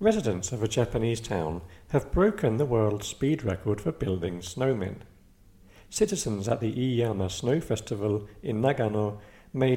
Residents of a Japanese town have broken the world speed record for building snowmen. Citizens at the Iiyama Snow Festival in Nagano made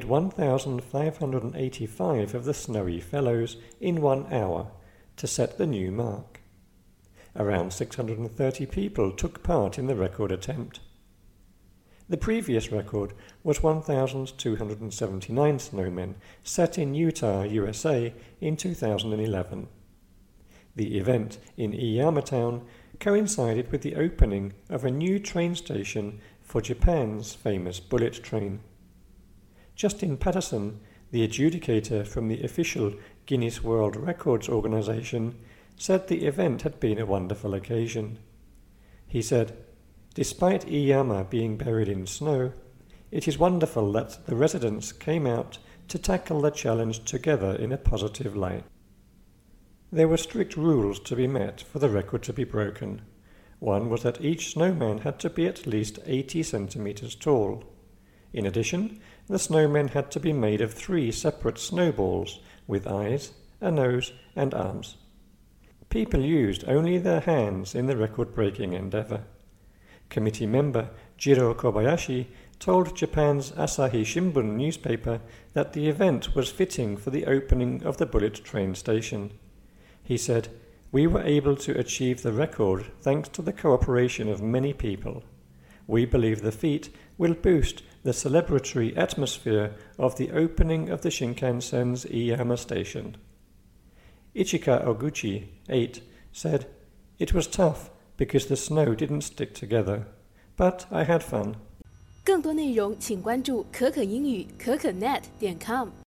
1,585 of the snowy fellows in 1 hour to set the new mark. Around 630 people took part in the record attempt. The previous record was 1,279 snowmen set in Utah, USA in 2011. The event in Iiyama Town coincided with the opening of a new train station for Japan's famous bullet train. Justin Patterson, the adjudicator from the official Guinness World Records organization, said the event had been a wonderful occasion. He said, "Despite Iiyama being buried in snow, it is wonderful that the residents came out to tackle the challenge together in a positive light." There were strict rules to be met for the record to be broken. One was that each snowman had to be at least 80 centimeters tall. In addition, the snowmen had to be made of 3 separate snowballs with eyes, a nose, and arms. People used only their hands in the record-breaking endeavor. Committee member Jiro Kobayashi told Japan's Asahi Shimbun newspaper that the event was fitting for the opening of the bullet train station. He said, "We were able to achieve the record thanks to the cooperation of many people. We believe the feat will boost the celebratory atmosphere of the opening of the Shinkansen's Iiyama station." Ichika Oguchi, 8, said, "It was tough because the snow didn't stick together, but I had fun." 更多内容请关注可可英语可可net.com